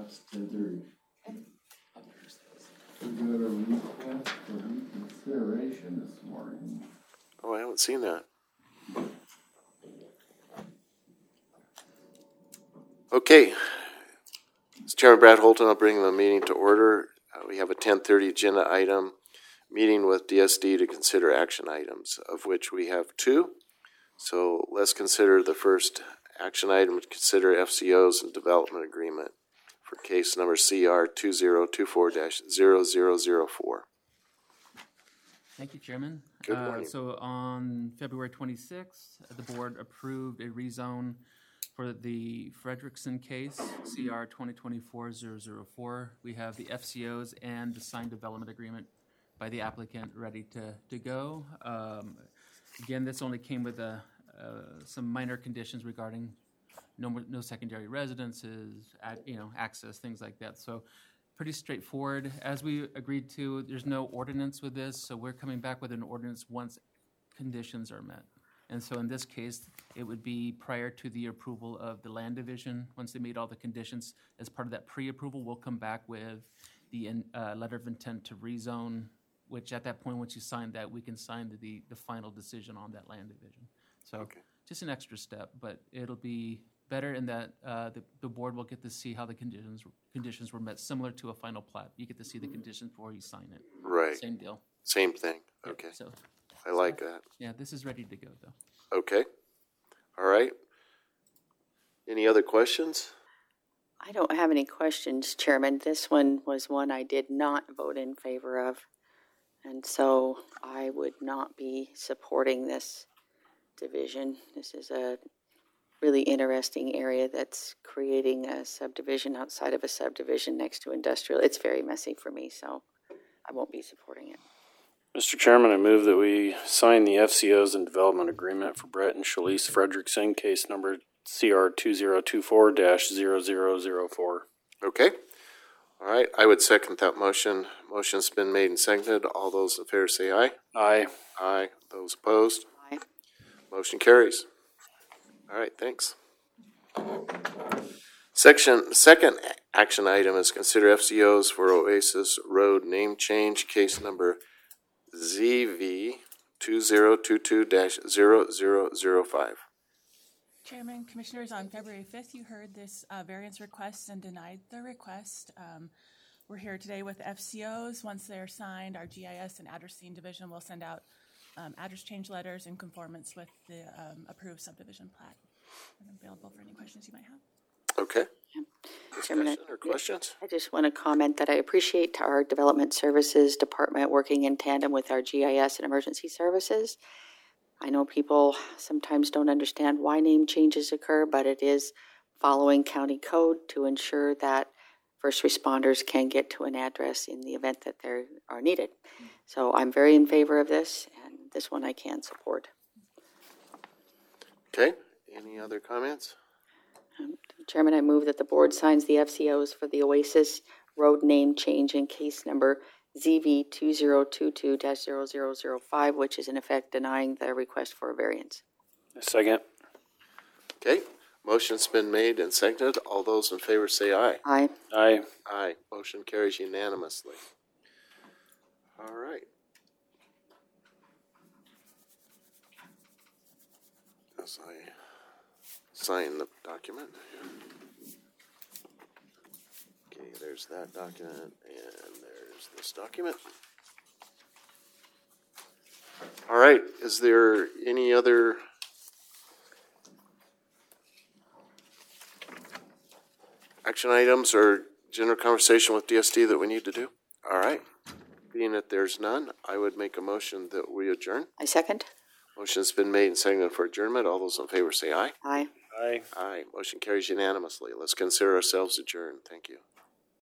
consideration. We got a request for reconsideration this morning. Oh, I haven't seen that. Okay. It's Chairman Brad Holton. I'll bring the meeting to order. We have a 10:30 agenda item, meeting with DSD to consider action items, of which we have two. So let's consider the first action item, consider FCOs and development agreement for case number CR 2024-0004. Thank you, Chairman. Good morning. So on February 26th, the board approved a rezone for the Frederickson case, CR 2024-004. We have the FCOs and the signed development agreement by the applicant ready to go. Again, this only came with some minor conditions regarding no secondary residences, access, things like that. So pretty straightforward. As we agreed to, there's no ordinance with this, so we're coming back with an ordinance once conditions are met. And so in this case, it would be prior to the approval of the land division. Once they meet all the conditions, as part of that pre-approval, we'll come back with the letter of intent to rezone, which at that point, once you sign that, we can sign the final decision on that land division. So just an extra step, but it'll be better in that the board will get to see how the conditions were met, similar to a final plat. You get to see the conditions before you sign it. Right. Same deal. Same thing. Okay. So I like that. yeah, this is ready to go, though. Okay. All right. Any other questions? I don't have any questions, Chairman. This one was one I did not vote in favor of, and so I would not be supporting this division. This is a really interesting area that's creating a subdivision outside of a subdivision next to industrial. It's very messy for me, so I won't be supporting it. Mr. Chairman, I move that we sign the FCOs and development agreement for Brett and Shalise Frederickson, case number CR 2024-0004. Okay. All right. I would second that motion. Motion's been made and seconded. All those in favor say aye. Aye. Aye. Those opposed? Aye. Motion carries. All right. Thanks. Second action item is consider FCOs for Oasis Road name change, case number ZV 2022-0005. Chairman, Commissioners, on February 5th, you heard this variance request and denied the request. We're here today with FCOs. Once they're signed, our GIS and addressing division will send out address change letters in conformance with the approved subdivision plat. I'm available for any questions you might have. Okay. Chairman, Discussion or questions? I just want to comment that I appreciate our Development Services Department working in tandem with our GIS and emergency services. I know people sometimes don't understand why name changes occur, but it is following county code to ensure that first responders can get to an address in the event that they are needed. So I'm very in favor of this, and this one I can support. Okay. Any other comments? Chairman, I move that the board signs the FCOs for the Oasis Road name change in case number ZV 2022-0005, which is in effect denying the request for a variance. Second. Okay. Motion's been made and seconded. All those in favor say aye. Aye. Aye. Aye. Motion carries unanimously. All right. As I sign the document. Okay, there's that document, and there's this document. All right, is there any other action items or general conversation with DSD that we need to do? All right, being that there's none, I would make a motion that we adjourn. I second. Motion's been made and seconded for adjournment. All those in favor say aye. Aye. Aye. Aye. Motion carries unanimously. Let's consider ourselves adjourned. Thank you.